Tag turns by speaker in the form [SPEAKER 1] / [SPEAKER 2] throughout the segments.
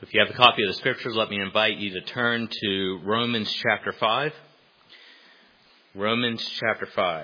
[SPEAKER 1] If you have a copy of the scriptures, let me invite you to turn to Romans chapter 5. Romans chapter 5.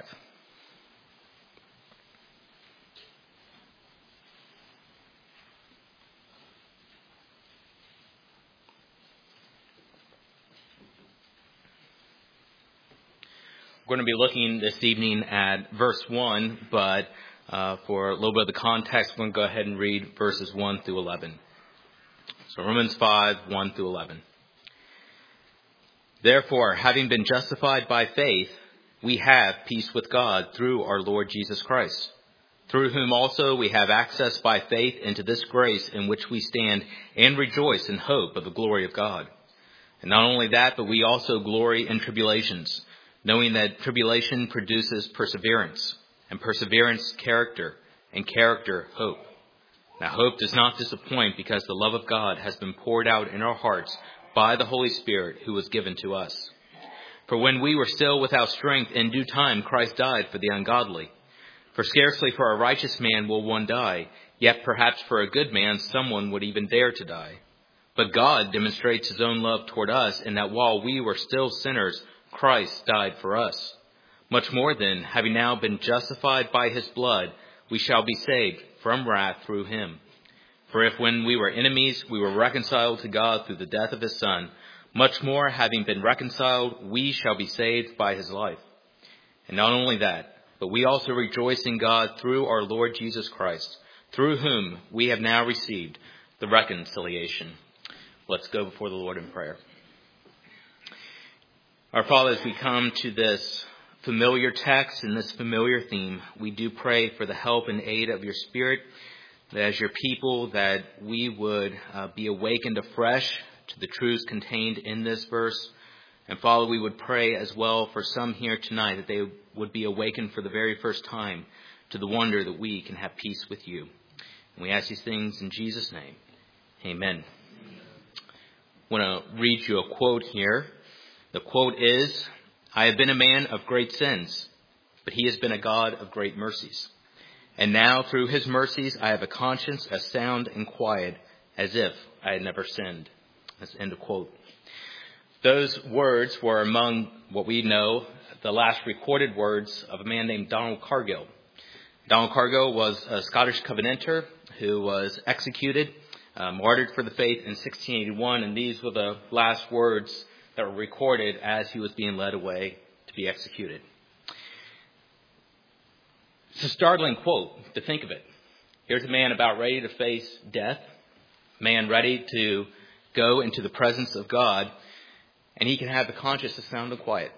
[SPEAKER 1] We're going to be looking this evening at verse 1, but for a little bit of the context, we're going to go ahead and read verses 1 through 11. So Romans 5, 1 through 11. Therefore, having been justified by faith, we have peace with God through our Lord Jesus Christ, through whom also we have access by faith into this grace in which we stand and rejoice in hope of the glory of God. And not only that, but we also glory in tribulations, knowing that tribulation produces perseverance, and perseverance character, and character hope. Now hope does not disappoint, because the love of God has been poured out in our hearts by the Holy Spirit who was given to us. For when we were still without strength, in due time Christ died for the ungodly. For scarcely for a righteous man will one die, yet perhaps for a good man someone would even dare to die. But God demonstrates his own love toward us, in that while we were still sinners, Christ died for us. Much more then, having now been justified by his blood, we shall be saved from wrath through him. For if when we were enemies, we were reconciled to God through the death of his Son, much more, having been reconciled, we shall be saved by his life. And not only that, but we also rejoice in God through our Lord Jesus Christ, through whom we have now received the reconciliation. Let's go before the Lord in prayer. Our Father, as we come to this familiar text and this familiar theme, we do pray for the help and aid of your Spirit, that as your people, that we would be awakened afresh to the truths contained in this verse. And Father, we would pray as well for some here tonight, that they would be awakened for the very first time to the wonder that we can have peace with you. And we ask these things in Jesus' name. Amen. I want to read you a quote here. The quote is, "I have been a man of great sins, but he has been a God of great mercies. And now through his mercies I have a conscience as sound and quiet as if I had never sinned." That's the end of quote. Those words were among what we know the last recorded words of a man named Donald Cargill. Donald Cargill was a Scottish Covenanter who was executed, martyred for the faith in 1681, and these were the last words that were recorded as he was being led away to be executed. It's a startling quote to think of it. Here's a man about ready to face death, a man ready to go into the presence of God, and he can have the conscience of sound and quiet.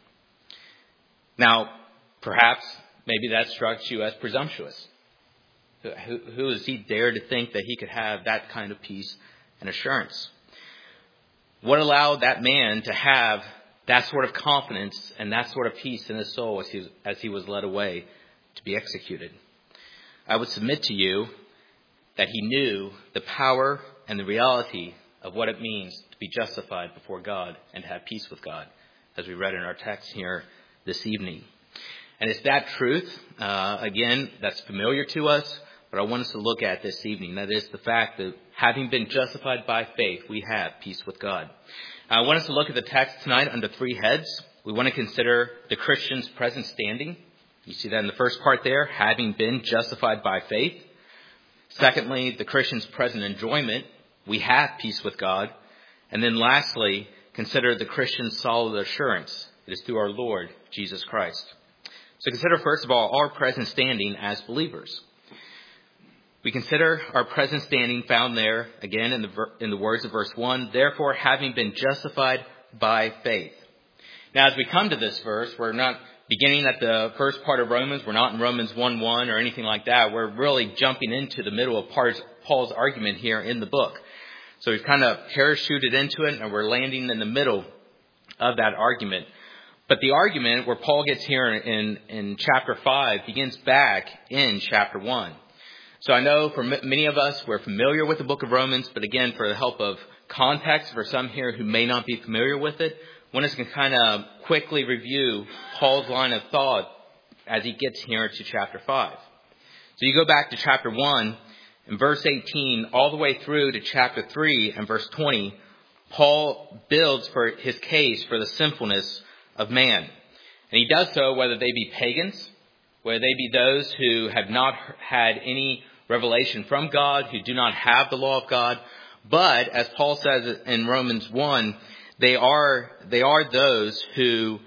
[SPEAKER 1] Now, perhaps, maybe that strikes you as presumptuous. Who does he dare to think that he could have that kind of peace and assurance? What allowed that man to have that sort of confidence and that sort of peace in his soul as he was led away to be executed? I would submit to you that he knew the power and the reality of what it means to be justified before God and have peace with God, as we read in our text here this evening. And it's that truth, again, that's familiar to us, but I want us to look at this evening. That is the fact that having been justified by faith, we have peace with God. I want us to look at the text tonight under three heads. We want to consider the Christian's present standing. You see that in the first part there, having been justified by faith. Secondly, the Christian's present enjoyment. We have peace with God. And then lastly, consider the Christian's solid assurance. It is through our Lord Jesus Christ. So consider first of all our present standing as believers. We consider our present standing found there, again, in the words of verse 1, therefore, having been justified by faith. Now, as we come to this verse, we're not beginning at the first part of Romans. We're not in Romans 1:1 or anything like that. We're really jumping into the middle of Paul's argument here in the book. So we've kind of parachuted into it, and we're landing in the middle of that argument. But the argument where Paul gets here in chapter 5 begins back in chapter 1. So I know for many of us, we're familiar with the book of Romans, but again, for the help of context, for some here who may not be familiar with it, I want us to kind of quickly review Paul's line of thought as he gets here to chapter 5. So you go back to chapter 1, In verse 18, all the way through to chapter 3 and verse 20, Paul builds for his case for the sinfulness of man. And he does so whether they be pagans, whether they be those who have not had any revelation from God, who do not have the law of God. But, as Paul says in Romans 1, they are those who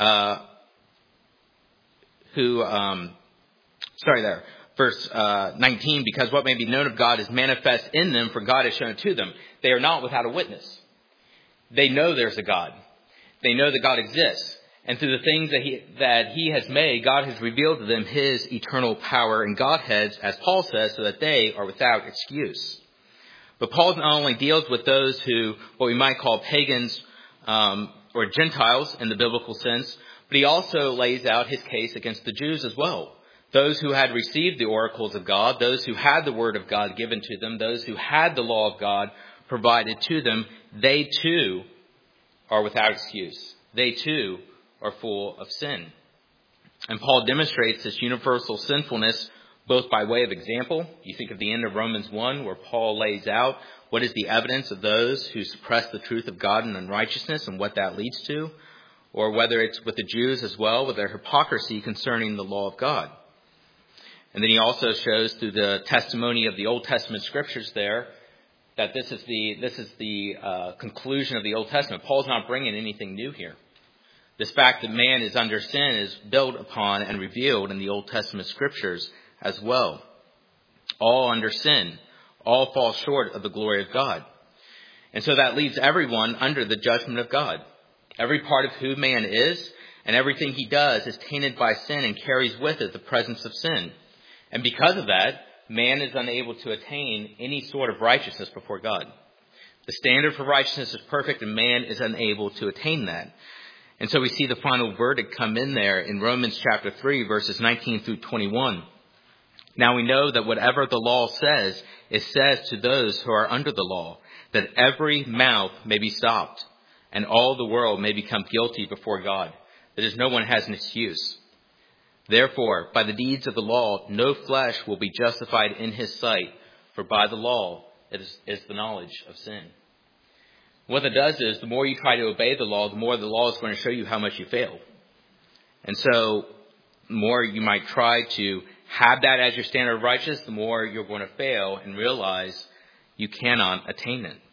[SPEAKER 1] verse 19, because what may be known of God is manifest in them, for God has shown it to them. They are not without a witness. They know there's a God. They know that God exists. And through the things that he has made, God has revealed to them his eternal power and Godhead, as Paul says, so that they are without excuse. But Paul not only deals with those who, what we might call pagans or Gentiles in the biblical sense, but he also lays out his case against the Jews as well. Those who had received the oracles of God, those who had the word of God given to them, those who had the law of God provided to them, they too are without excuse. They too are full of sin. And Paul demonstrates this universal sinfulness both by way of example. You think of the end of Romans 1, where Paul lays out what is the evidence of those who suppress the truth of God in unrighteousness and what that leads to, or whether it's with the Jews as well, with their hypocrisy concerning the law of God. And then he also shows through the testimony of the Old Testament scriptures there that this is the conclusion of the Old Testament. Paul's not bringing anything new here. This fact that man is under sin is built upon and revealed in the Old Testament scriptures as well. All under sin. All fall short of the glory of God. And so that leaves everyone under the judgment of God. Every part of who man is and everything he does is tainted by sin and carries with it the presence of sin. And because of that, man is unable to attain any sort of righteousness before God. The standard for righteousness is perfect and man is unable to attain that. And so we see the final verdict come in there in Romans chapter 3, verses 19 through 21. Now we know that whatever the law says, it says to those who are under the law, that every mouth may be stopped, and all the world may become guilty before God, that is, no one has an excuse. Therefore, by the deeds of the law, no flesh will be justified in his sight, for by the law it is the knowledge of sin. What that does is, the more you try to obey the law, the more the law is going to show you how much you fail. And so, the more you might try to have that as your standard of righteousness, the more you're going to fail and realize you cannot attain it.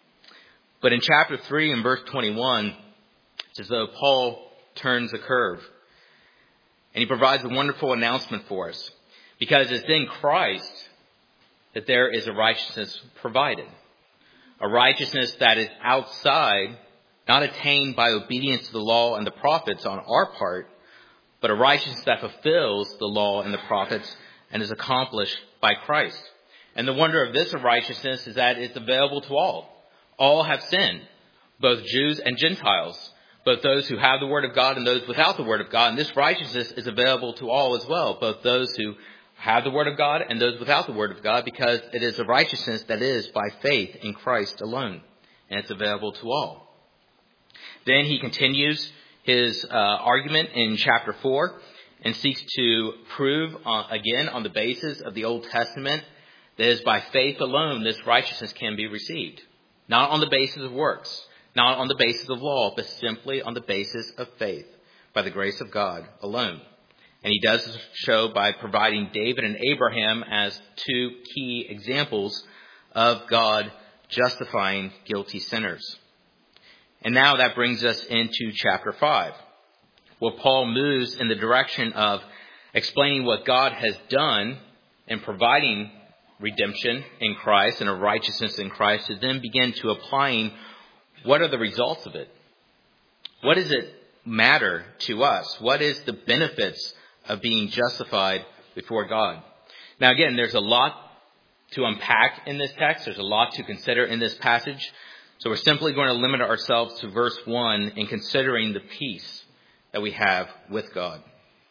[SPEAKER 1] But in chapter 3 and verse 21, it's as though Paul turns the curve. And he provides a wonderful announcement for us. Because it's in Christ that there is a righteousness provided. A righteousness that is outside, not attained by obedience to the law and the prophets on our part, but a righteousness that fulfills the law and the prophets and is accomplished by Christ. And the wonder of this righteousness is that it's available to all. All have sinned, both Jews and Gentiles, both those who have the word of God and those without the word of God. And this righteousness is available to all as well, both those who have the word of God and those without the word of God, because it is a righteousness that is by faith in Christ alone. And it's available to all. Then he continues his argument in chapter 4 and seeks to prove again on the basis of the Old Testament that it is by faith alone this righteousness can be received. Not on the basis of works, not on the basis of law, but simply on the basis of faith, by the grace of God alone. And he does show by providing David and Abraham as two key examples of God justifying guilty sinners. And now that brings us into chapter 5, where Paul moves in the direction of explaining what God has done in providing redemption in Christ and a righteousness in Christ, to then begin to applying what are the results of it. What does it matter to us? What is the benefits of being justified before God? Now again, there's a lot to unpack in this text. There's a lot to consider in this passage. So we're simply going to limit ourselves to verse 1 in considering the peace that we have with God.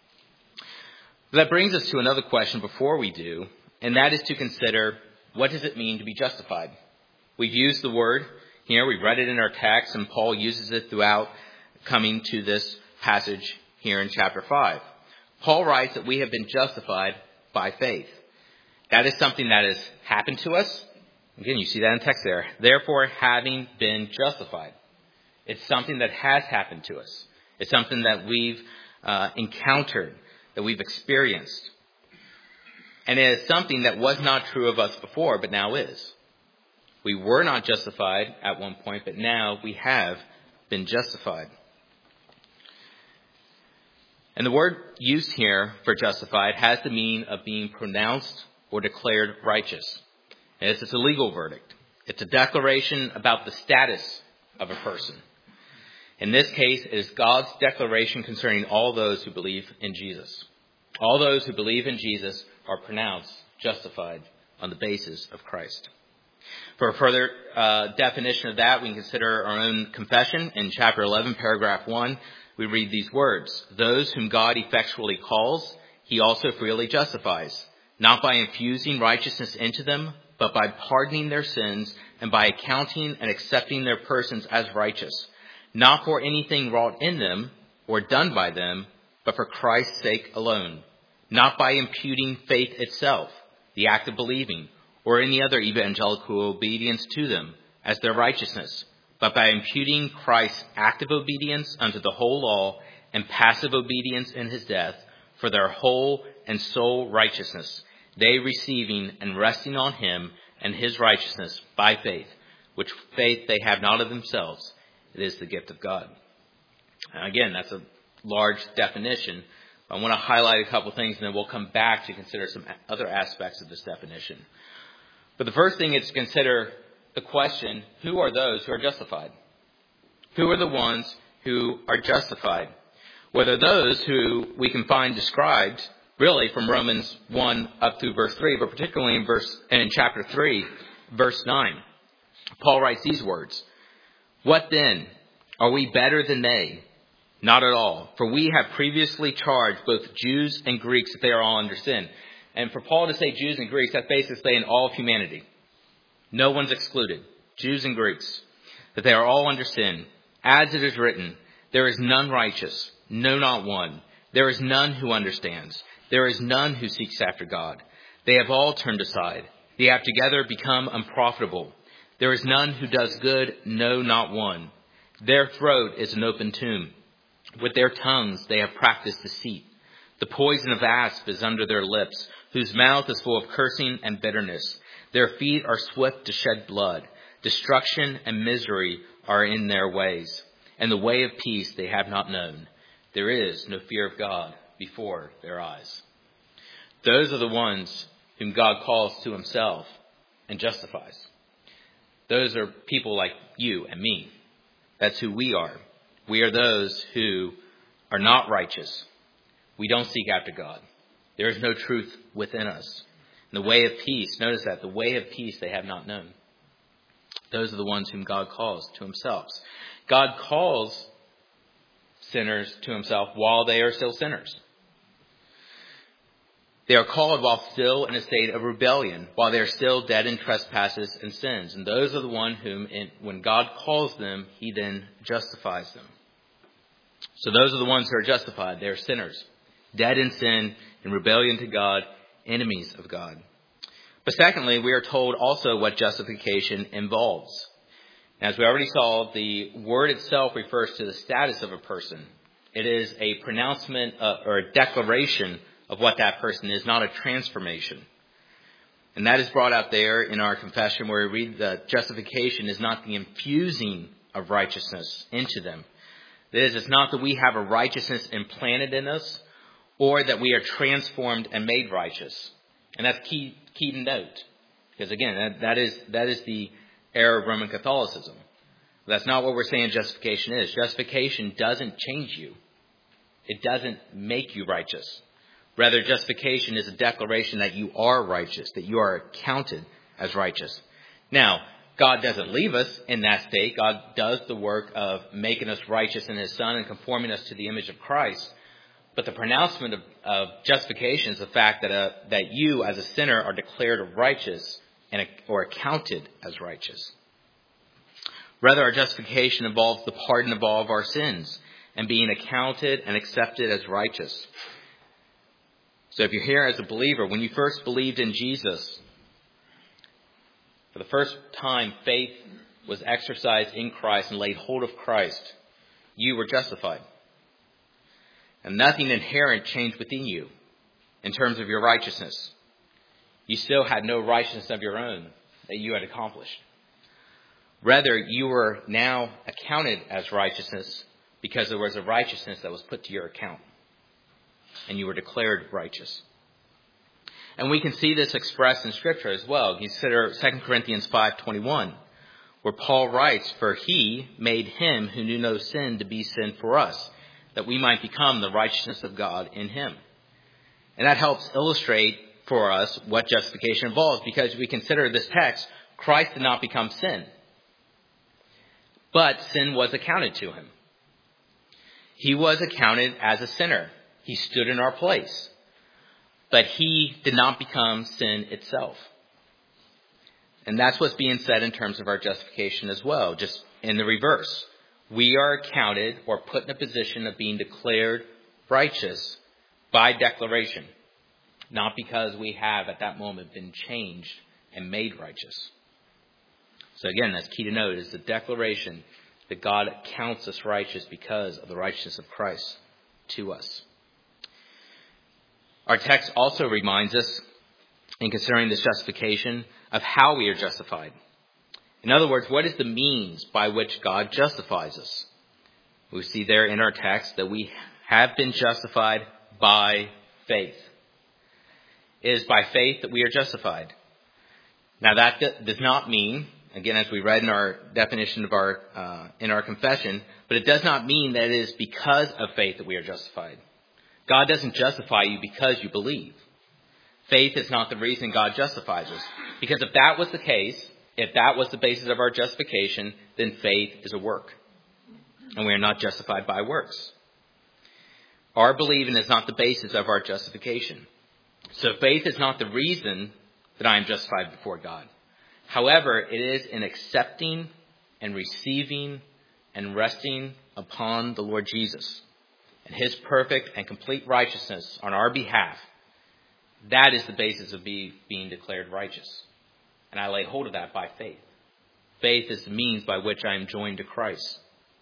[SPEAKER 1] That brings us to another question before we do, and that is to consider, what does it mean to be justified? We've used the word here. We've read it in our text, and Paul uses it throughout coming to this passage here in chapter 5. Paul writes that we have been justified by faith. That is something that has happened to us. Again, you see that in text there. Therefore, having been justified. It's something that has happened to us. It's something that we've encountered, that we've experienced. And it is something that was not true of us before, but now is. We were not justified at one point, but now we have been justified. And the word used here for justified has the meaning of being pronounced or declared righteous. And it's a legal verdict. It's a declaration about the status of a person. In this case, it is God's declaration concerning all those who believe in Jesus. All those who believe in Jesus are pronounced justified on the basis of Christ. For a further definition of that, we can consider our own confession. In chapter 11, paragraph 1, we read these words: "Those whom God effectually calls, he also freely justifies, not by infusing righteousness into them, but by pardoning their sins and by accounting and accepting their persons as righteous, not for anything wrought in them or done by them, but for Christ's sake alone, not by imputing faith itself, the act of believing, or any other evangelical obedience to them as their righteousness, but by imputing Christ's active obedience unto the whole law and passive obedience in his death for their whole and sole righteousness, they receiving and resting on him and his righteousness by faith, which faith they have not of themselves. It is the gift of God." Now again, that's a large definition. I want to highlight a couple things, and then we'll come back to consider some other aspects of this definition. But the first thing is to consider the question, who are those who are justified? Who are the ones who are justified? Whether those who we can find described really from Romans 1 up through verse 3, but particularly in chapter 3, verse 9. Paul writes these words: "What then? Are we better than they? Not at all. For we have previously charged both Jews and Greeks that they are all under sin." And for Paul to say Jews and Greeks, that's basically saying all of humanity. No one's excluded. Jews and Greeks. That they are all under sin. As it is written, "There is none righteous, no, not one. There is none who understands. There is none who seeks after God. They have all turned aside. They have together become unprofitable. There is none who does good, no, not one. Their throat is an open tomb. With their tongues they have practiced deceit. The poison of asp is under their lips, whose mouth is full of cursing and bitterness. Their feet are swift to shed blood. Destruction and misery are in their ways, and the way of peace they have not known. There is no fear of God before their eyes." Those are the ones whom God calls to himself and justifies. Those are people like you and me. That's who we are. We are those who are not righteous. We don't seek after God. There is no truth within us. And the way of peace, notice that, the way of peace they have not known. Those are the ones whom God calls to himself. God calls sinners to himself while they are still sinners. They are called while still in a state of rebellion, while they are still dead in trespasses and sins. And those are the one whom, when God calls them, he then justifies them. So those are the ones who are justified. They are sinners, dead in sin, in rebellion to God, enemies of God. But secondly, we are told also what justification involves. As we already saw, the word itself refers to the status of a person. It is a pronouncement or a declaration of what that person is, not a transformation. And that is brought out there in our confession where we read that justification is not the infusing of righteousness into them. That is, it's not that we have a righteousness implanted in us or that we are transformed and made righteous. And that's key to note. Because again, that is the error of Roman Catholicism. That's not what we're saying justification is. Justification doesn't change you. It doesn't make you righteous. Rather, justification is a declaration that you are righteous, that you are counted as righteous. Now, God doesn't leave us in that state. God does the work of making us righteous in his Son and conforming us to the image of Christ. But the pronouncement of justification is the fact that you as a sinner are declared righteous or accounted as righteous. Rather, our justification involves the pardon of all of our sins and being accounted and accepted as righteous. Rather, our justification involves the pardon of all of our sins and being accounted and accepted as righteous. Rather, our justification involves the pardon of all of our sins and being accounted and accepted as righteous. Rather, our justification involves the pardon of all of our sins and being accounted and accepted as righteous. So if you're here as a believer, when you first believed in Jesus, for the first time faith was exercised in Christ and laid hold of Christ, you were justified. And nothing inherent changed within you in terms of your righteousness. You still had no righteousness of your own that you had accomplished. Rather, you were now accounted as righteousness because there was a righteousness that was put to your account. And you were declared righteous. And we can see this expressed in Scripture as well. Consider 2 Corinthians 5:21, where Paul writes, "For he made him who knew no sin to be sin for us, that we might become the righteousness of God in him." And that helps illustrate for us what justification involves, because we consider this text, Christ did not become sin, but sin was accounted to him. He was accounted as a sinner. He stood in our place. But he did not become sin itself. And that's what's being said in terms of our justification as well, just in the reverse. We are accounted or put in a position of being declared righteous by declaration, not because we have at that moment been changed and made righteous. So again, that's key to note, is the declaration that God counts us righteous because of the righteousness of Christ to us. Our text also reminds us, in considering this justification, of how we are justified. In other words, what is the means by which God justifies us? We see there in our text that we have been justified by faith. It is by faith that we are justified. Now that does not mean, again, as we read in our definition of in our confession, but it does not mean that it is because of faith that we are justified. God doesn't justify you because you believe. Faith is not the reason God justifies us. Because if that was the case, if that was the basis of our justification, then faith is a work. And we are not justified by works. Our believing is not the basis of our justification. So faith is not the reason that I am justified before God. However, it is in accepting and receiving and resting upon the Lord Jesus and his perfect and complete righteousness on our behalf. That is the basis of being declared righteous. And I lay hold of that by faith. Faith is the means by which I am joined to Christ.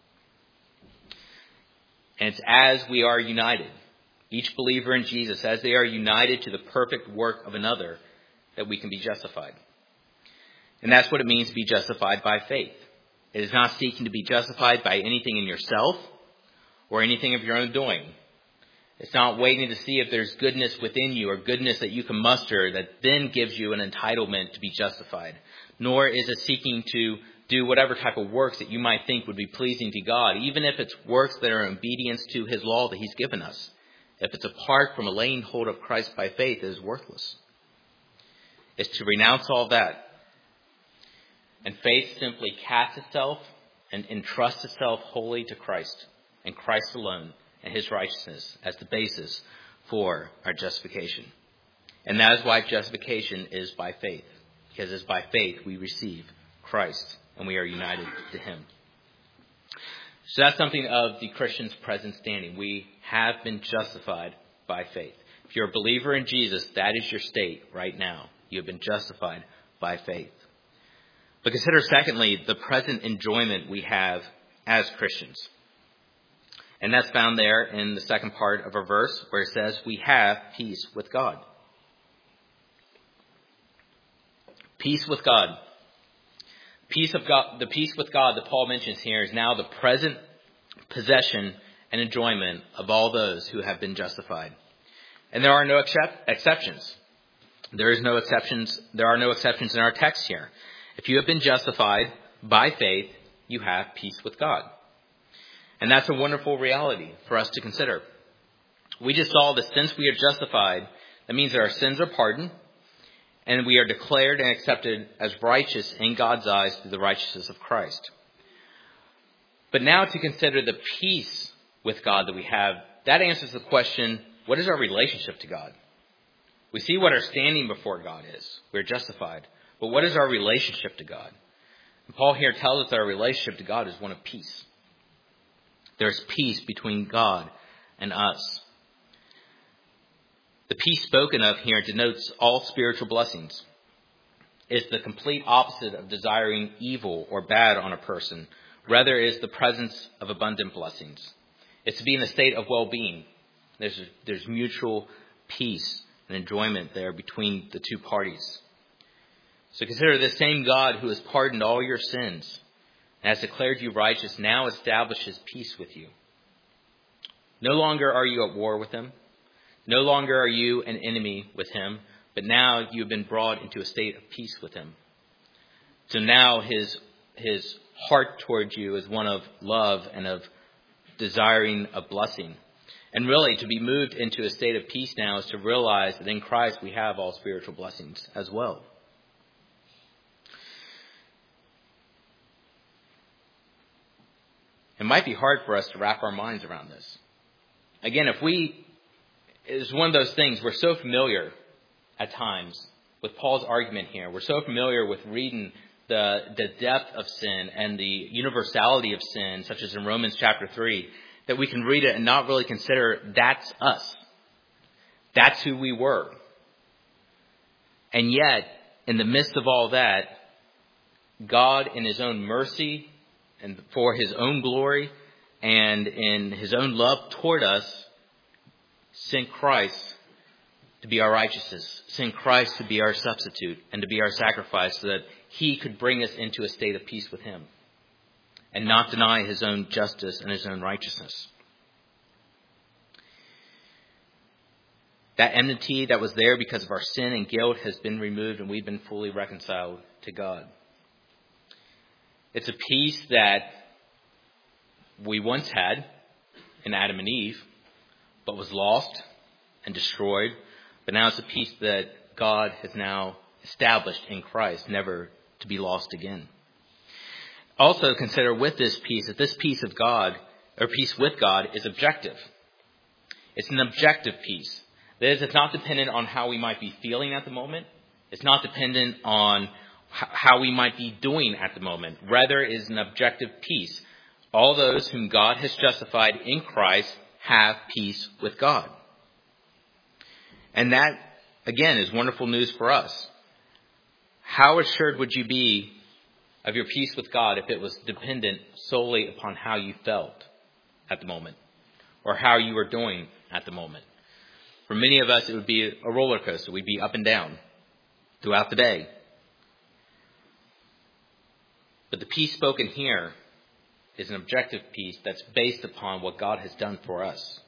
[SPEAKER 1] And it's as we are united, each believer in Jesus, as they are united to the perfect work of another, that we can be justified. And that's what it means to be justified by faith. It is not seeking to be justified by anything in yourself or anything of your own doing. It's not waiting to see if there's goodness within you or goodness that you can muster that then gives you an entitlement to be justified. Nor is it seeking to do whatever type of works that you might think would be pleasing to God, even if it's works that are in obedience to his law that he's given us. If it's apart from a laying hold of Christ by faith, it is worthless. It's to renounce all that. And faith simply casts itself and entrusts itself wholly to Christ and Christ alone and his righteousness as the basis for our justification. And that is why justification is by faith. Because it's by faith we receive Christ and we are united to him. So that's something of the Christian's present standing. We have been justified by faith. If you're a believer in Jesus, that is your state right now. You have been justified by faith. But consider, secondly, the present enjoyment we have as Christians. And that's found there in the second part of our verse where it says we have peace with God. Peace with God. Peace of God. The peace with God that Paul mentions here is now the present possession and enjoyment of all those who have been justified. And there are no exceptions. There are no exceptions in our text here. If you have been justified by faith, you have peace with God. And that's a wonderful reality for us to consider. We just saw that since we are justified, that means that our sins are pardoned, and we are declared and accepted as righteous in God's eyes through the righteousness of Christ. But now to consider the peace with God that we have, that answers the question, what is our relationship to God? We see what our standing before God is. We're justified. But what is our relationship to God? And Paul here tells us that our relationship to God is one of peace. There's peace between God and us. The peace spoken of here denotes all spiritual blessings. It's the complete opposite of desiring evil or bad on a person. Rather, it is the presence of abundant blessings. It's to be in a state of well-being. There's mutual peace and enjoyment there between the two parties. So consider the same God who has pardoned all your sins and has declared you righteous now establishes peace with you. No longer are you at war with him. No longer are you an enemy with him, but now you have been brought into a state of peace with him. So now his heart towards you is one of love and of desiring a blessing. And really, to be moved into a state of peace now is to realize that in Christ we have all spiritual blessings as well. It might be hard for us to wrap our minds around this. Again, it's one of those things, we're so familiar at times with Paul's argument here. We're so familiar with reading the depth of sin and the universality of sin, such as in Romans chapter 3, that we can read it and not really consider that's us. That's who we were. And yet, in the midst of all that, God in his own mercy and for his own glory and in his own love toward us, sent Christ to be our righteousness, sent Christ to be our substitute and to be our sacrifice so that he could bring us into a state of peace with him and not deny his own justice and his own righteousness. That enmity that was there because of our sin and guilt has been removed and we've been fully reconciled to God. It's a peace that we once had in Adam and Eve, but was lost and destroyed. But now it's a peace that God has now established in Christ, never to be lost again. Also consider with this peace that this peace of God, or peace with God, is objective. It's an objective peace. That is, it's not dependent on how we might be feeling at the moment. It's not dependent on how we might be doing at the moment. Rather, it is an objective peace. All those whom God has justified in Christ have peace with God. And that, again, is wonderful news for us. How assured would you be of your peace with God if it was dependent solely upon how you felt at the moment or how you were doing at the moment? For many of us, it would be a roller coaster. We'd be up and down throughout the day. But the peace spoken here is an objective peace that's based upon what God has done for us.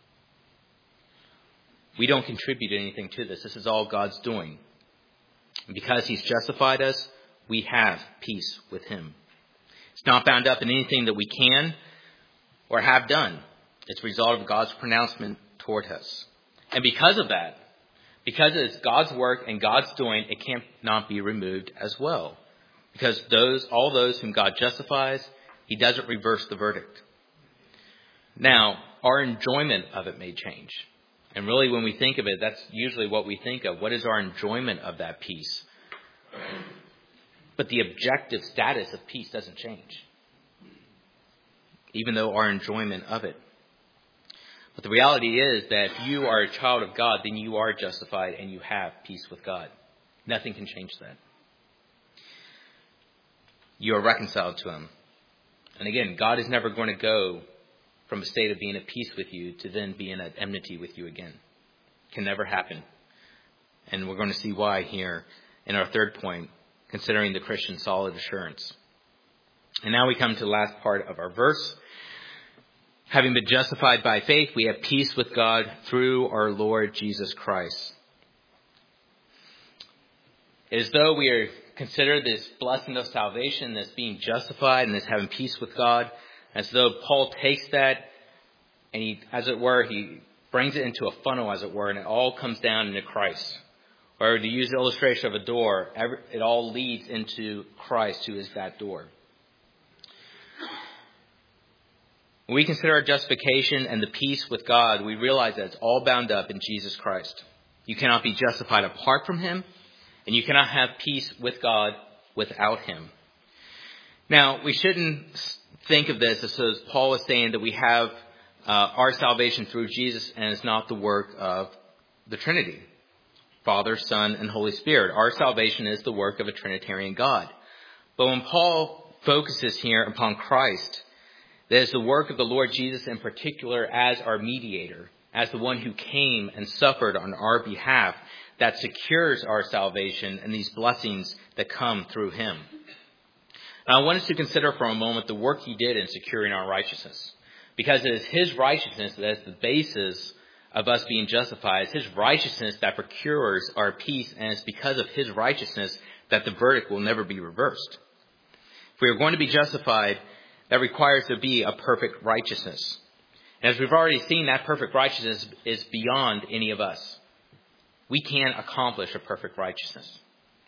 [SPEAKER 1] We don't contribute anything to this. This is all God's doing. And because he's justified us, we have peace with him. It's not bound up in anything that we can or have done. It's a result of God's pronouncement toward us. And because of that, because it's God's work and God's doing, it can't not be removed as well. Because all those whom God justifies, he doesn't reverse the verdict. Now, our enjoyment of it may change. And really, when we think of it, that's usually what we think of. What is our enjoyment of that peace? But the objective status of peace doesn't change, even though our enjoyment of it. But the reality is that if you are a child of God, then you are justified and you have peace with God. Nothing can change that. You are reconciled to him. And again, God is never going to go from a state of being at peace with you to then be in enmity with you again. It can never happen. And we're going to see why here in our third point, considering the Christian solid assurance. And now we come to the last part of our verse. Having been justified by faith, we have peace with God through our Lord Jesus Christ. It is though we are considered this blessing of salvation, this being justified, and this having peace with God, as though Paul takes that and he brings it into a funnel, as it were, and it all comes down into Christ. Or to use the illustration of a door, it all leads into Christ, who is that door. When we consider our justification and the peace with God, we realize that it's all bound up in Jesus Christ. You cannot be justified apart from him, and you cannot have peace with God without him. Now, we shouldn't think of this as Paul is saying that we have our salvation through Jesus and it's not the work of the Trinity, Father, Son, and Holy Spirit. Our salvation is the work of a Trinitarian God. But when Paul focuses here upon Christ, that is the work of the Lord Jesus in particular as our mediator, as the one who came and suffered on our behalf, that secures our salvation and these blessings that come through him. Now, I want us to consider for a moment the work he did in securing our righteousness, because it is his righteousness that is the basis of us being justified. It's his righteousness that procures our peace, and it's because of his righteousness that the verdict will never be reversed. If we are going to be justified, that requires there be a perfect righteousness. And as we've already seen, that perfect righteousness is beyond any of us. We can't accomplish a perfect righteousness.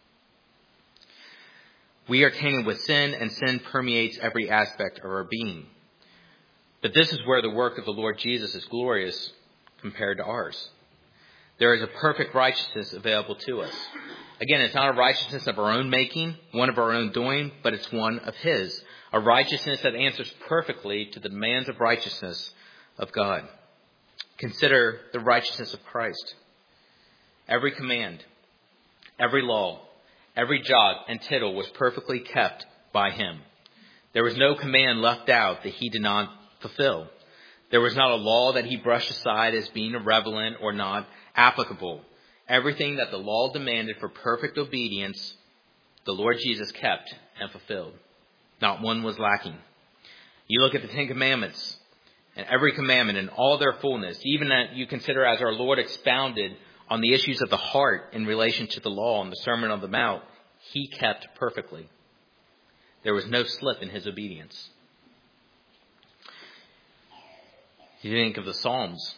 [SPEAKER 1] We are tainted with sin, and sin permeates every aspect of our being. But this is where the work of the Lord Jesus is glorious compared to ours. There is a perfect righteousness available to us. Again, it's not a righteousness of our own making, one of our own doing, but it's one of his. A righteousness that answers perfectly to the demands of righteousness of God. Consider the righteousness of Christ. Every command, every law, every jot and tittle was perfectly kept by him. There was no command left out that he did not fulfill. There was not a law that he brushed aside as being irrelevant or not applicable. Everything that the law demanded for perfect obedience, the Lord Jesus kept and fulfilled. Not one was lacking. You look at the Ten Commandments, and every commandment in all their fullness, even that you consider as our Lord expounded on the issues of the heart in relation to the law and the Sermon on the Mount, he kept perfectly. There was no slip in his obedience. You think of the Psalms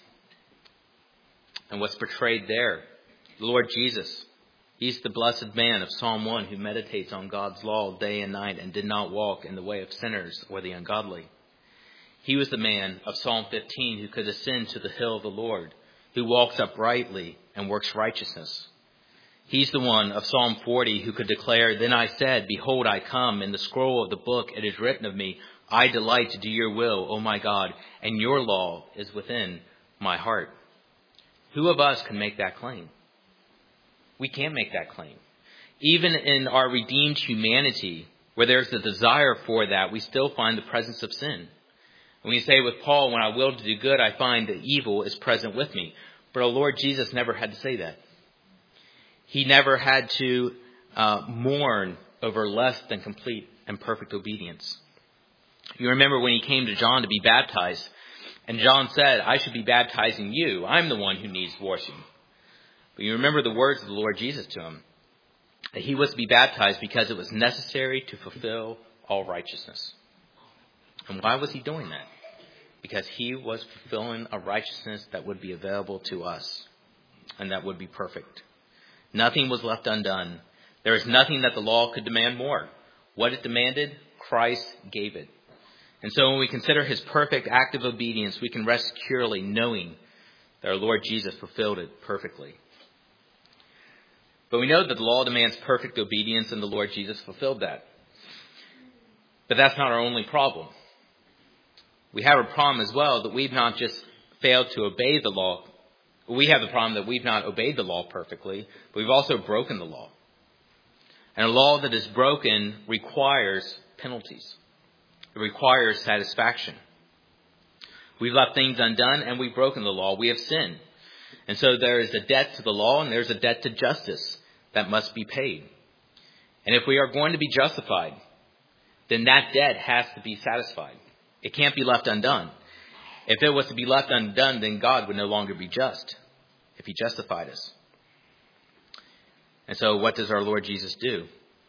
[SPEAKER 1] and what's portrayed there. The Lord Jesus, he's the blessed man of Psalm 1 who meditates on God's law day and night and did not walk in the way of sinners or the ungodly. He was the man of Psalm 15 who could ascend to the hill of the Lord, who walks uprightly and works righteousness. He's the one of Psalm 40 who could declare, "Then I said, behold, I come. In the scroll of the book it is written of me, I delight to do your will, O my God, and your law is within my heart." Who of us can make that claim? We can't make that claim. Even in our redeemed humanity, where there's the desire for that, we still find the presence of sin. When you say with Paul, when I will to do good, I find that evil is present with me. But our Lord Jesus never had to say that. He never had to mourn over less than complete and perfect obedience. You remember when he came to John to be baptized, and John said, "I should be baptizing you. I'm the one who needs washing." But you remember the words of the Lord Jesus to him, that he was to be baptized because it was necessary to fulfill all righteousness. And why was he doing that? Because he was fulfilling a righteousness that would be available to us and that would be perfect. Nothing was left undone. There is nothing that the law could demand more. What it demanded, Christ gave it. And so when we consider his perfect act of obedience, we can rest securely knowing that our Lord Jesus fulfilled it perfectly. But we know that the law demands perfect obedience, and the Lord Jesus fulfilled that. But that's not our only problem. We have a problem as well that we've not just failed to obey the law. We have the problem that we've not obeyed the law perfectly, but we've also broken the law. And a law that is broken requires penalties. It requires satisfaction. We've left things undone and we've broken the law. We have sinned. And so there is a debt to the law and there's a debt to justice that must be paid. And if we are going to be justified, then that debt has to be satisfied. It can't be left undone. If it was to be left undone, then God would no longer be just if he justified us. And so what does our Lord Jesus do?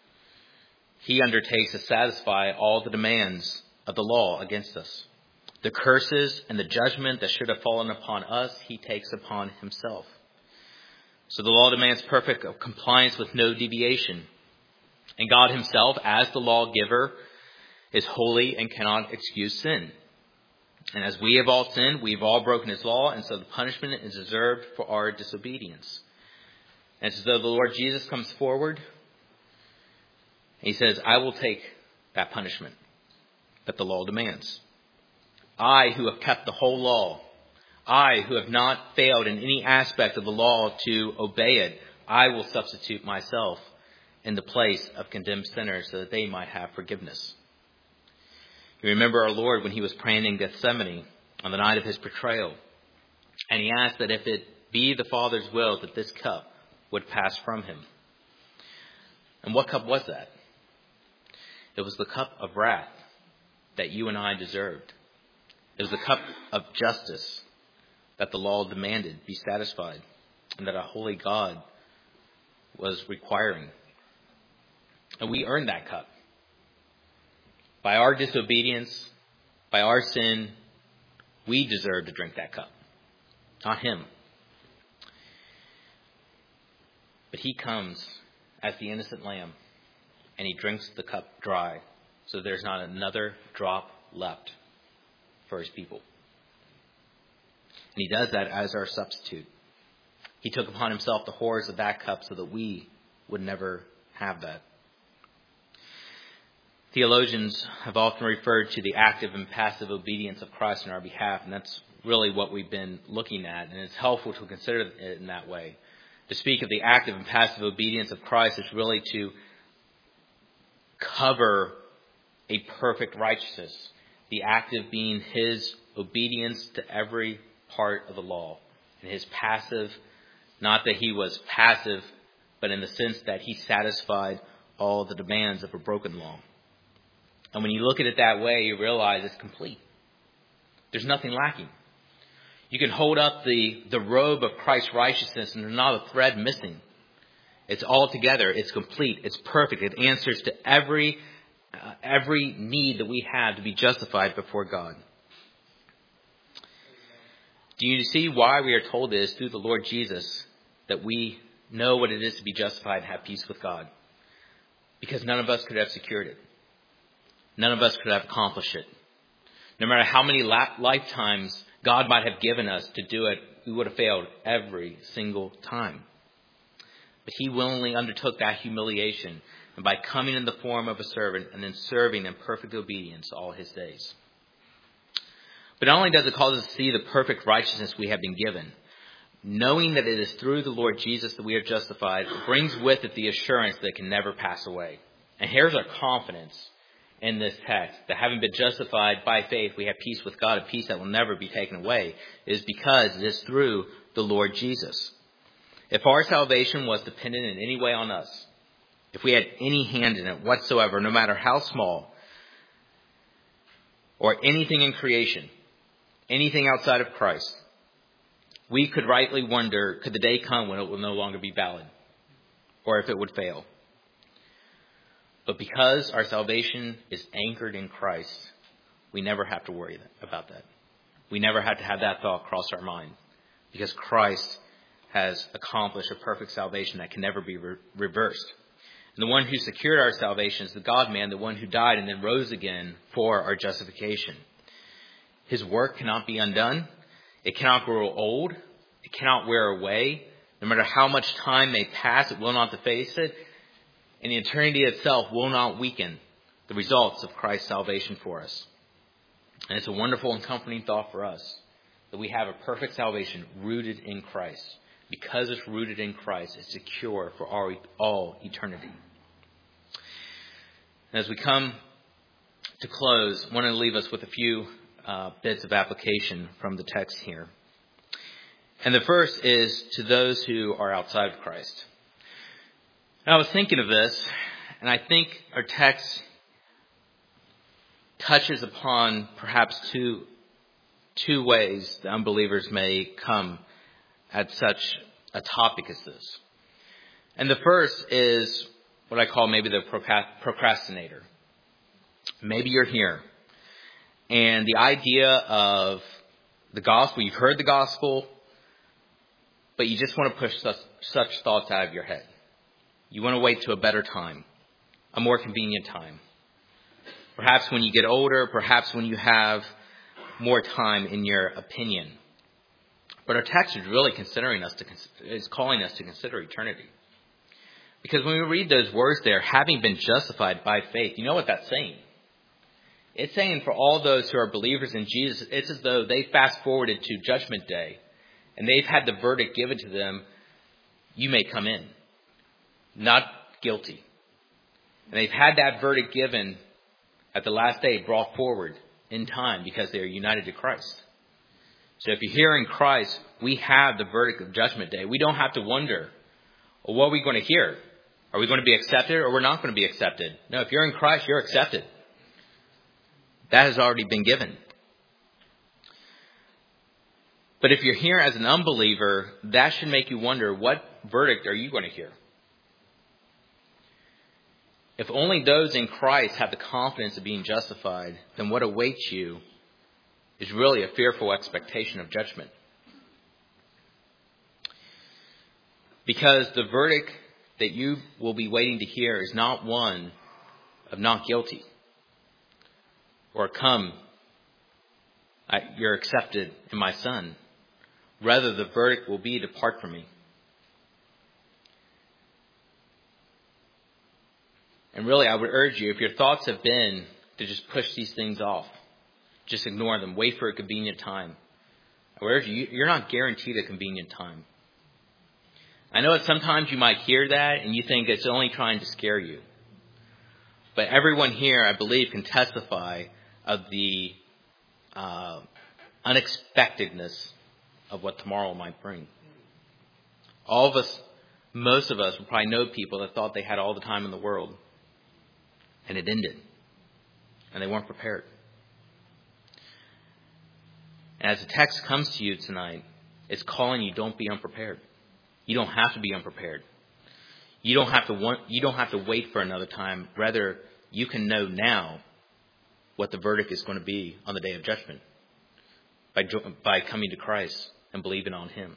[SPEAKER 1] He undertakes to satisfy all the demands of the law against us. The curses and the judgment that should have fallen upon us, he takes upon himself. So the law demands perfect compliance with no deviation. And God himself, as the lawgiver, is holy and cannot excuse sin. And as we have all sinned, we've all broken his law, and so the punishment is deserved for our disobedience. And it's as though the Lord Jesus comes forward, and he says, I will take that punishment that the law demands. I, who have kept the whole law, I, who have not failed in any aspect of the law to obey it, I will substitute myself in the place of condemned sinners so that they might have forgiveness. You remember our Lord when he was praying in Gethsemane on the night of his betrayal. And he asked that if it be the Father's will that this cup would pass from him. And what cup was that? It was the cup of wrath that you and I deserved. It was the cup of justice that the law demanded be satisfied and that a holy God was requiring. And we earned that cup. By our disobedience, by our sin, we deserve to drink that cup, not him. But he comes as the innocent lamb, and he drinks the cup dry, so there's not another drop left for his people. And he does that as our substitute. He took upon himself the horrors of that cup so that we would never have that. Theologians have often referred to the active and passive obedience of Christ on our behalf, and that's really what we've been looking at, and it's helpful to consider it in that way. To speak of the active and passive obedience of Christ is really to cover a perfect righteousness. The active being his obedience to every part of the law. And his passive, not that he was passive, but in the sense that he satisfied all the demands of a broken law. And when you look at it that way, you realize it's complete. There's nothing lacking. You can hold up the robe of Christ's righteousness and there's not a thread missing. It's all together. It's complete. It's perfect. It answers to every need that we have to be justified before God. Do you see why we are told this through the Lord Jesus, that we know what it is to be justified and have peace with God? Because none of us could have secured it. None of us could have accomplished it. No matter how many lifetimes God might have given us to do it, we would have failed every single time. But he willingly undertook that humiliation, and by coming in the form of a servant and then serving in perfect obedience all his days. But not only does it cause us to see the perfect righteousness we have been given, knowing that it is through the Lord Jesus that we are justified, it brings with it the assurance that it can never pass away. And here's our confidence in this text, that having been justified by faith, we have peace with God, a peace that will never be taken away, is because it is through the Lord Jesus. If our salvation was dependent in any way on us, if we had any hand in it whatsoever, no matter how small, or anything in creation, anything outside of Christ, we could rightly wonder, could the day come when it will no longer be valid, or if it would fail? But because our salvation is anchored in Christ, we never have to worry about that. We never have to have that thought cross our mind, because Christ has accomplished a perfect salvation that can never be reversed. And the one who secured our salvation is the God-man, the one who died and then rose again for our justification. His work cannot be undone. It cannot grow old. It cannot wear away. No matter how much time may pass, it will not deface it. And the eternity itself will not weaken the results of Christ's salvation for us. And it's a wonderful and comforting thought for us that we have a perfect salvation rooted in Christ. Because it's rooted in Christ, it's secure for all eternity. And as we come to close, I want to leave us with a few bits of application from the text here. And the first is to those who are outside of Christ. And I was thinking of this, and I think our text touches upon perhaps two ways that unbelievers may come at such a topic as this. And the first is what I call maybe the procrastinator. Maybe you're here, and the idea of the gospel, you've heard the gospel, but you just want to push such thoughts out of your head. You want to wait to a better time, a more convenient time. Perhaps when you get older, perhaps when you have more time in your opinion. But our text is really calling us to consider eternity. Because when we read those words there, having been justified by faith, you know what that's saying? It's saying for all those who are believers in Jesus, it's as though they fast forwarded to Judgment Day and they've had the verdict given to them, you may come in, not guilty. And they've had that verdict given at the last day brought forward in time because they are united to Christ. So if you're here in Christ, we have the verdict of Judgment Day. We don't have to wonder, well, what are we going to hear? Are we going to be accepted or we're not going to be accepted? No, if you're in Christ, you're accepted. That has already been given. But if you're here as an unbeliever, that should make you wonder, what verdict are you going to hear? If only those in Christ have the confidence of being justified, then what awaits you is really a fearful expectation of judgment. Because the verdict that you will be waiting to hear is not one of not guilty or come, you're accepted in my Son. Rather, the verdict will be, depart from me. And really, I would urge you, if your thoughts have been to just push these things off, just ignore them, wait for a convenient time, I would urge you, you're not guaranteed a convenient time. I know that sometimes you might hear that and you think it's only trying to scare you. But everyone here, I believe, can testify of the unexpectedness of what tomorrow might bring. All of us, most of us, will probably know people that thought they had all the time in the world. And it ended. And they weren't prepared. And as the text comes to you tonight, it's calling you, don't be unprepared. You don't have to be unprepared. You don't have to wait for another time. Rather, you can know now what the verdict is going to be on the day of judgment by coming to Christ and believing on him.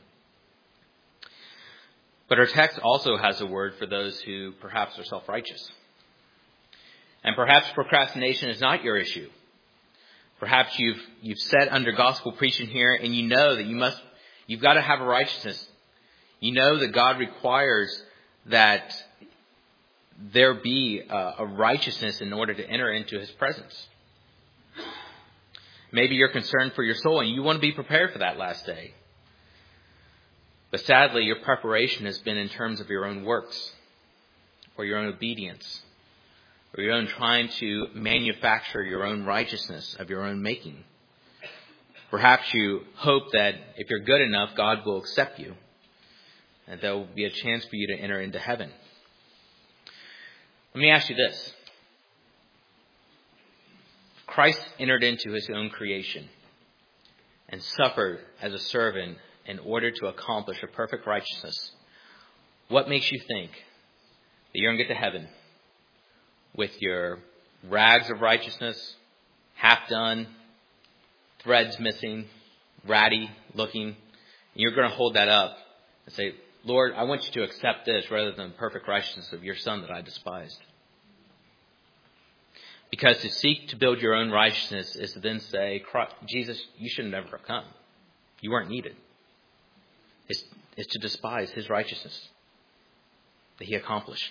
[SPEAKER 1] But our text also has a word for those who perhaps are self-righteous. And perhaps procrastination is not your issue. Perhaps you've sat under gospel preaching here and you know that you've got to have a righteousness. You know that God requires that there be a righteousness in order to enter into his presence. Maybe you're concerned for your soul and you want to be prepared for that last day. But sadly, your preparation has been in terms of your own works or your own obedience or your own trying to manufacture your own righteousness of your own making. Perhaps you hope that if you're good enough, God will accept you and there will be a chance for you to enter into heaven. Let me ask you this. Christ entered into his own creation and suffered as a servant in order to accomplish a perfect righteousness. What makes you think that you're going to get to heaven with your rags of righteousness, half done, threads missing, ratty looking, and you're going to hold that up and say, Lord, I want you to accept this rather than the perfect righteousness of your Son that I despised? Because to seek to build your own righteousness is to then say, Jesus, you should have never come. You weren't needed. It's to despise his righteousness that he accomplished.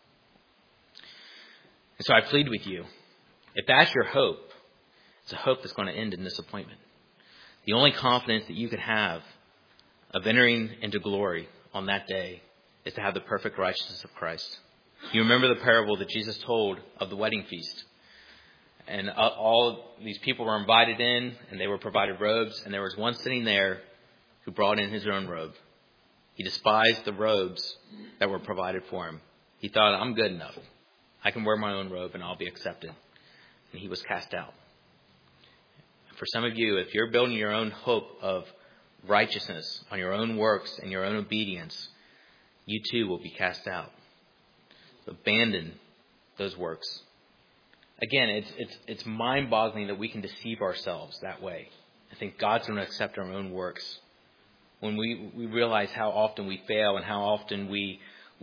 [SPEAKER 1] And so I plead with you, if that's your hope, it's a hope that's going to end in disappointment. The only confidence that you can have of entering into glory on that day is to have the perfect righteousness of Christ. You remember the parable that Jesus told of the wedding feast. And all these people were invited in and they were provided robes. And there was one sitting there who brought in his own robe. He despised the robes that were provided for him. He thought, I'm good enough. I can wear my own robe and I'll be accepted. And he was cast out. For some of you, if you're building your own hope of righteousness on your own works and your own obedience, you too will be cast out. Abandon those works. Again, it's mind-boggling that we can deceive ourselves that way. I think God's going to accept our own works. When we realize how often we fail and how often we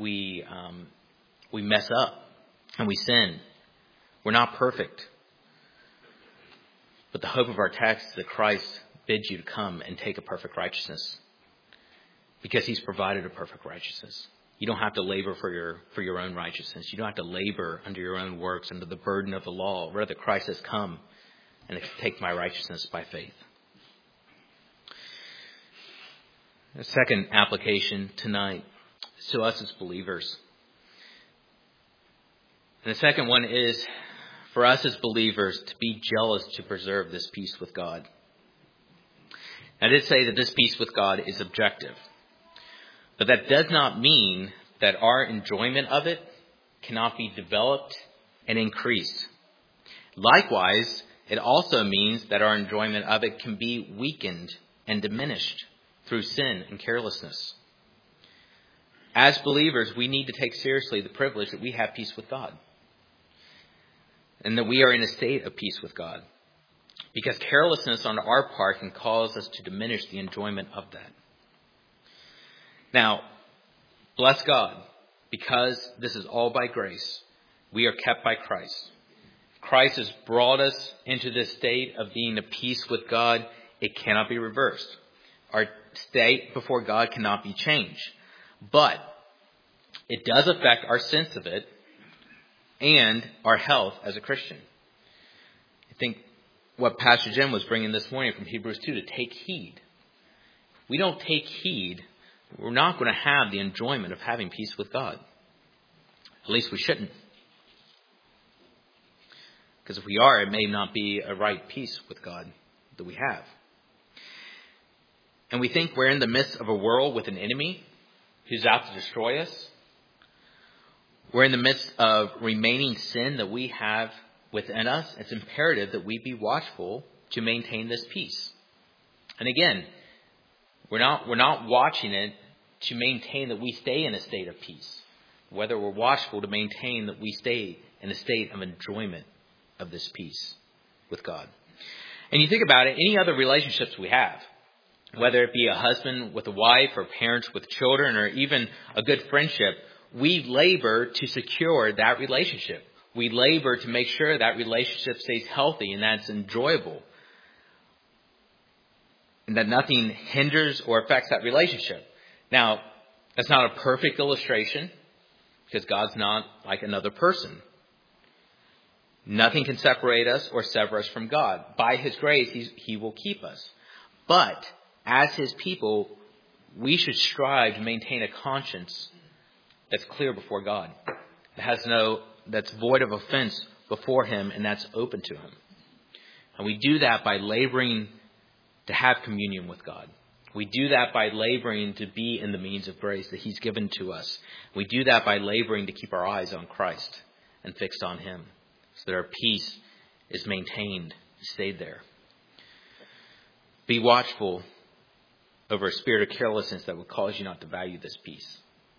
[SPEAKER 1] mess up and we sin. We're not perfect. But the hope of our text is that Christ bids you to come and take a perfect righteousness. Because he's provided a perfect righteousness. You don't have to labor for your own righteousness. You don't have to labor under your own works, under the burden of the law. Rather, Christ has come and take my righteousness by faith. The second application tonight is to us as believers. And the second one is for us as believers to be jealous to preserve this peace with God. I did say that this peace with God is objective, but that does not mean that our enjoyment of it cannot be developed and increased. Likewise, it also means that our enjoyment of it can be weakened and diminished through sin and carelessness. As believers, we need to take seriously the privilege that we have peace with God, and that we are in a state of peace with God, because carelessness on our part can cause us to diminish the enjoyment of that. Now, bless God, because this is all by grace. We are kept by Christ. Christ has brought us into this state of being at peace with God. It cannot be reversed. Our state before God cannot be changed. But it does affect our sense of it and our health as a Christian. I think what Pastor Jim was bringing this morning from Hebrews 2, to take heed. If we don't take heed, we're not going to have the enjoyment of having peace with God. At least we shouldn't. Because if we are, it may not be a right peace with God that we have. And we think we're in the midst of a world with an enemy who's out to destroy us. We're in the midst of remaining sin that we have within us. It's imperative that we be watchful to maintain this peace. And again, we're not watching it to maintain that we stay in a state of peace. Whether we're watchful to maintain that we stay in a state of enjoyment of this peace with God. And you think about it, any other relationships we have, whether it be a husband with a wife or parents with children or even a good friendship, we labor to secure that relationship. We labor to make sure that relationship stays healthy and that it's enjoyable, and that nothing hinders or affects that relationship. Now, that's not a perfect illustration, because God's not like another person. Nothing can separate us or sever us from God. By His grace, He will keep us. But as His people, we should strive to maintain a conscience that's clear before God, that's void of offense before Him, and that's open to Him. And we do that by laboring to have communion with God. We do that by laboring to be in the means of grace that He's given to us. We do that by laboring to keep our eyes on Christ and fixed on Him, so that our peace is maintained, stayed there. Be watchful over a spirit of carelessness that would cause you not to value this peace.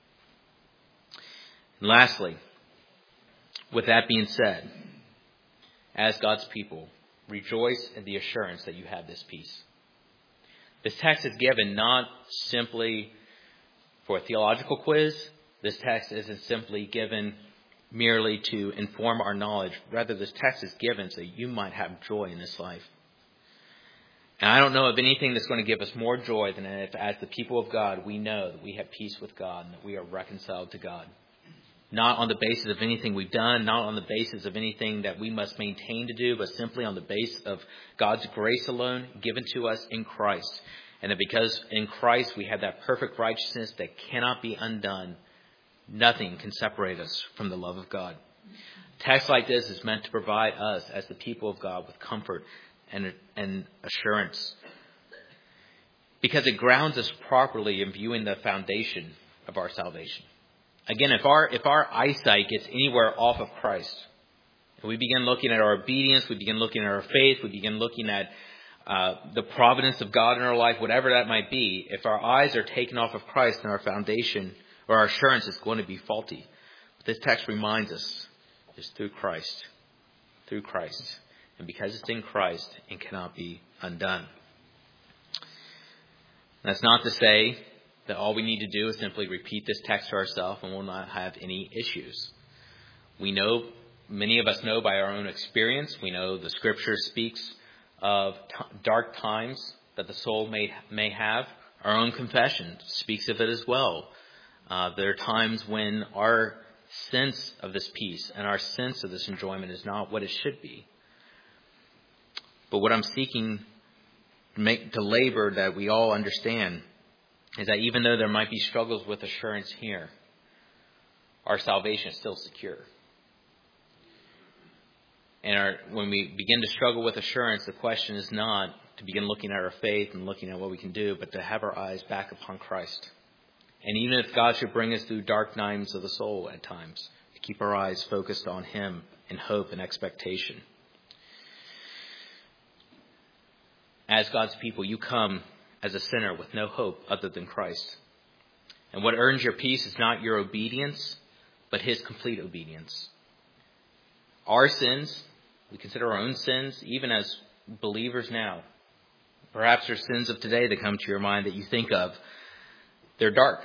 [SPEAKER 1] And lastly, with that being said, as God's people, rejoice in the assurance that you have this peace. This text is given not simply for a theological quiz. This text isn't simply given merely to inform our knowledge. Rather, this text is given so you might have joy in this life. And I don't know of anything that's going to give us more joy than if, as the people of God, we know that we have peace with God and that we are reconciled to God. Not on the basis of anything we've done, not on the basis of anything that we must maintain to do, but simply on the basis of God's grace alone given to us in Christ. And that because in Christ we have that perfect righteousness that cannot be undone, nothing can separate us from the love of God. A text like this is meant to provide us as the people of God with comfort and assurance, because it grounds us properly in viewing the foundation of our salvation. Again, if our eyesight gets anywhere off of Christ, and we begin looking at our obedience, we begin looking at our faith, we begin looking at the providence of God in our life, whatever that might be, if our eyes are taken off of Christ, then our foundation or our assurance is going to be faulty. But this text reminds us it's through Christ. Through Christ. And because it's in Christ, it cannot be undone. That's not to say that all we need to do is simply repeat this text to ourselves and we'll not have any issues. We know, many of us know by our own experience, we know the Scripture speaks of dark times that the soul may have. Our own confession speaks of it as well. There are times when our sense of this peace and our sense of this enjoyment is not what it should be. But what I'm seeking to labor that we all understand is that even though there might be struggles with assurance here, our salvation is still secure. And when we begin to struggle with assurance, the question is not to begin looking at our faith and looking at what we can do, but to have our eyes back upon Christ. And even if God should bring us through dark nights of the soul at times, to keep our eyes focused on Him in hope and expectation. As God's people, you come as a sinner with no hope other than Christ. And what earns your peace is not your obedience, but His complete obedience. Our sins, we consider our own sins, even as believers now. Perhaps there's sins of today that come to your mind that you think of. They're dark.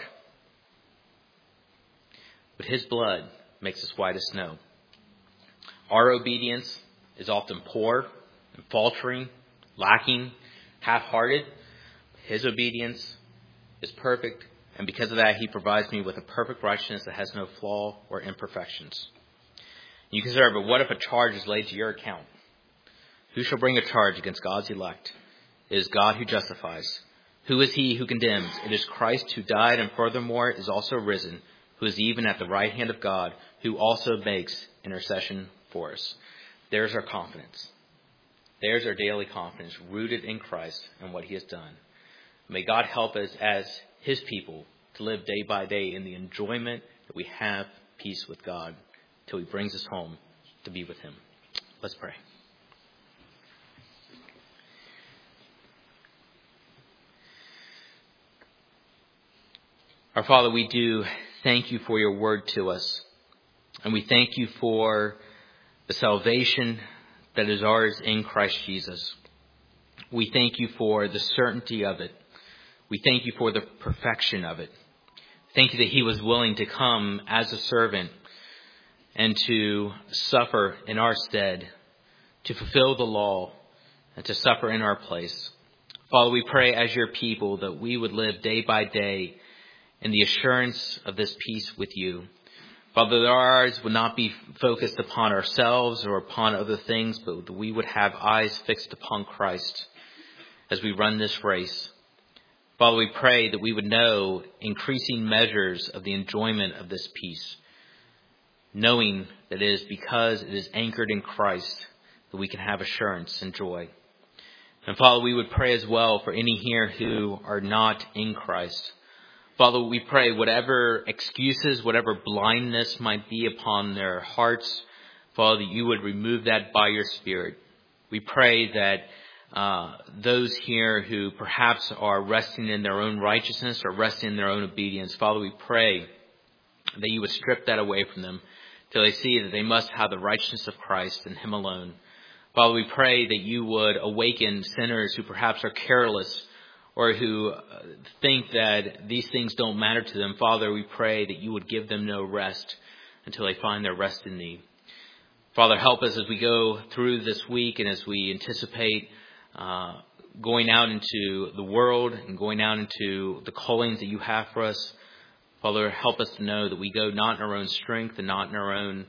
[SPEAKER 1] But His blood makes us white as snow. Our obedience is often poor and faltering, lacking, half-hearted. His obedience is perfect, and because of that, He provides me with a perfect righteousness that has no flaw or imperfections. You consider, but what if a charge is laid to your account? Who shall bring a charge against God's elect? It is God who justifies. Who is He who condemns? It is Christ who died and furthermore is also risen, who is even at the right hand of God, who also makes intercession for us. There's our confidence. There's our daily confidence, rooted in Christ and what He has done. May God help us as His people to live day by day in the enjoyment that we have peace with God till He brings us home to be with Him. Let's pray. Our Father, we do thank You for Your word to us. And we thank You for the salvation that is ours in Christ Jesus. We thank You for the certainty of it. We thank You for the perfection of it. Thank You that He was willing to come as a servant and to suffer in our stead, to fulfill the law, and to suffer in our place. Father, we pray as Your people that we would live day by day in the assurance of this peace with You. Father, that our eyes would not be focused upon ourselves or upon other things, but that we would have eyes fixed upon Christ as we run this race. Father, we pray that we would know increasing measures of the enjoyment of this peace, knowing that it is because it is anchored in Christ that we can have assurance and joy. And Father, we would pray as well for any here who are not in Christ. Father, we pray whatever excuses, whatever blindness might be upon their hearts, Father, that You would remove that by Your Spirit. We pray that those here who perhaps are resting in their own righteousness or resting in their own obedience, Father, we pray that You would strip that away from them till they see that they must have the righteousness of Christ and Him alone. Father, we pray that You would awaken sinners who perhaps are careless or who think that these things don't matter to them. Father, we pray that You would give them no rest until they find their rest in Thee. Father, help us as we go through this week and as we anticipate going out into the world and going out into the callings that You have for us. Father, help us to know that we go not in our own strength and not in our own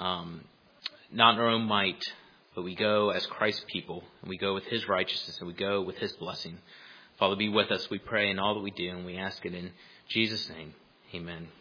[SPEAKER 1] might, but we go as Christ's people, and we go with His righteousness, and we go with His blessing. Father, be with us, we pray, in all that we do, and we ask it in Jesus' name. Amen.